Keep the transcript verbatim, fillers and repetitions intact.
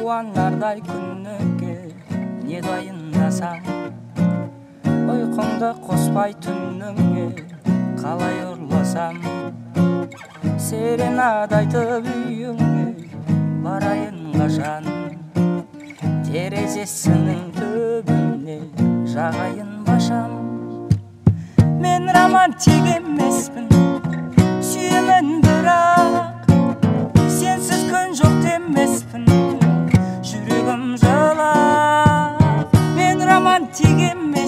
қуанардай күніңе не дайындасам, ұйқыңды қоспай түніңе қалай ұрласам, серенада айтып үйіңе барайын қашан, терезесінің түбіне жағайын башам. Мен романтик емеспін, сүйемін бірақ, сенсіз күн жоқ демеспін, жүрегім жылап. Мен романтик емеспін,